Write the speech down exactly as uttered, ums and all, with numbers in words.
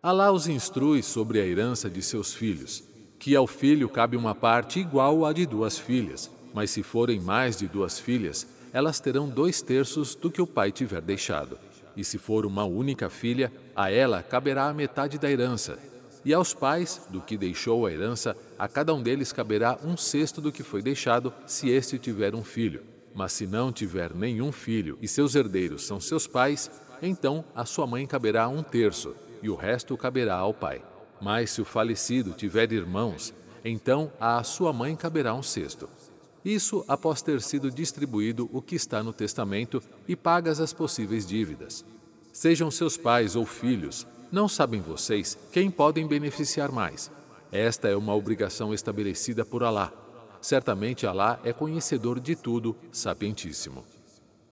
Alá os instrui sobre a herança de seus filhos, que ao filho cabe uma parte igual à de duas filhas, mas se forem mais de duas filhas, elas terão dois terços do que o pai tiver deixado. E se for uma única filha, a ela caberá a metade da herança. E aos pais, do que deixou a herança, a cada um deles caberá um sexto do que foi deixado, se este tiver um filho. Mas se não tiver nenhum filho e seus herdeiros são seus pais, então a sua mãe caberá um terço, e o resto caberá ao pai. Mas se o falecido tiver irmãos, então à sua mãe caberá um sexto. Isso após ter sido distribuído o que está no testamento e pagas as possíveis dívidas. Sejam seus pais ou filhos, não sabem vocês quem podem beneficiar mais. Esta é uma obrigação estabelecida por Alá. Certamente Alá é conhecedor de tudo, sapientíssimo.